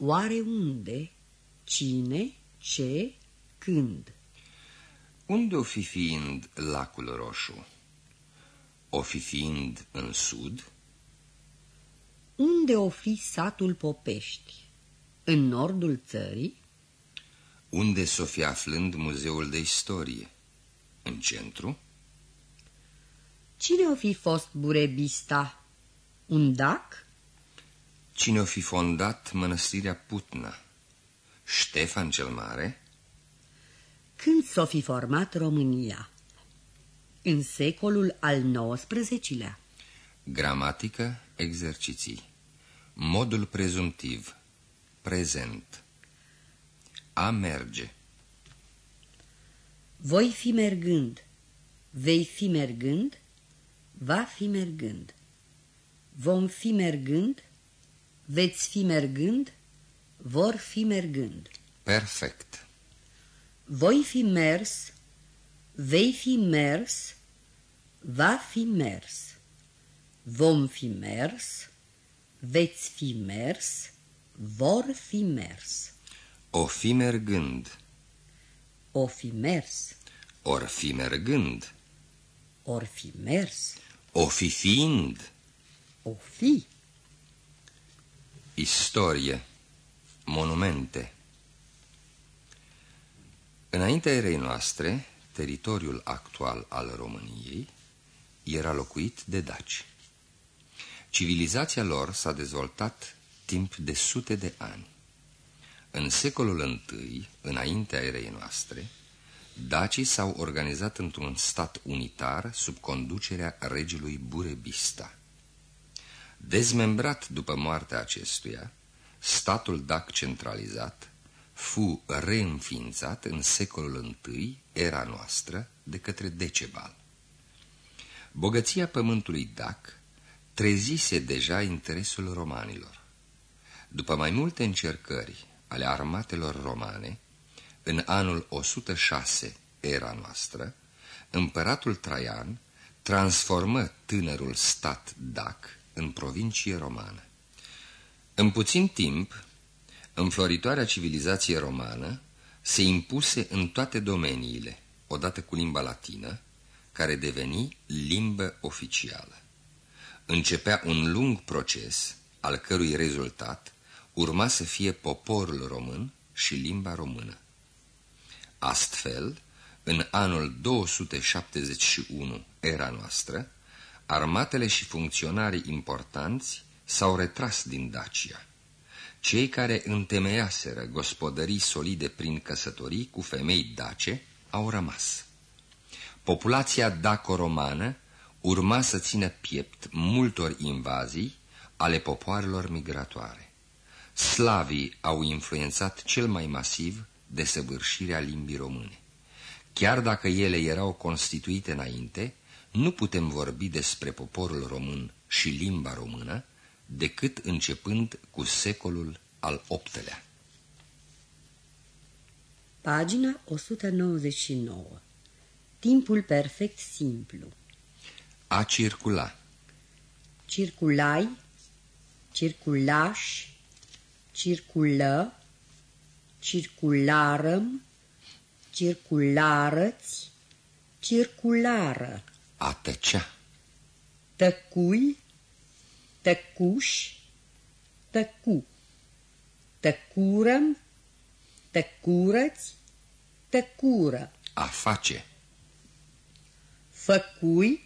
Oare unde? Cine? Ce? Când? Unde o fi fiind lacul Roșu? O fi fiind în sud? Unde o fi satul Popești? În nordul țării? Unde s-o fi aflând muzeul de istorie? În centru? Cine o fi fost Burebista? Un dac? Cine o fi fondat mănăstirea Putna? Ștefan cel Mare? Când s-o fi format România? În secolul al XIX-lea. Gramatică, exerciții. Modul prezumtiv. Prezent. A merge. Voi fi mergând. Vei fi mergând. Va fi mergând. Vom fi mergând. Veți fi mergând. Vor fi mergând. Perfect. Voi fi mers. Vei fi mers. Va fi mers. Vom fi mers. Veți fi mers. Vor fi mers. O fi mergând. O fi mers. Or fi mergând. Or fi mers. O fi fiind. O fi. Istorie. Monumente. Înaintea erei noastre, teritoriul actual al României era locuit de daci. Civilizația lor s-a dezvoltat timp de sute de ani. În secolul I, înaintea erei noastre, dacii s-au organizat într-un stat unitar sub conducerea regelui Burebista. Dezmembrat după moartea acestuia, statul dac centralizat fu reînființat în secolul I, era noastră, de către Decebal. Bogăția pământului dac trezise deja interesul romanilor. După mai multe încercări ale armatelor romane, în anul 106 era noastră, împăratul Traian transformă tânărul stat dac în provincie romană. În puțin timp, înfloritoarea civilizație romană se impuse în toate domeniile, odată cu limba latină, care deveni limbă oficială. Începea un lung proces, al cărui rezultat urma să fie poporul român și limba română. Astfel, în anul 271 era noastră, armatele și funcționarii importanți s-au retras din Dacia. Cei care întemeiaseră gospodării solide prin căsătorii cu femei dace au rămas. Populația daco-romană urma să țină piept multor invazii ale popoarelor migratoare. Slavii au influențat cel mai masiv desăvârșirea limbii române. Chiar dacă ele erau constituite înainte, nu putem vorbi despre poporul român și limba română decât începând cu secolul al VIII-lea. Pagina 199. Timpul perfect simplu. A circula. Circulai, circulași, circulă, circularăm, circularăți, circulară. A tăcea. Tăcui, tăcuși, tăcu. Tăcurăm, tăcurăți, tăcură. A face. Făcui,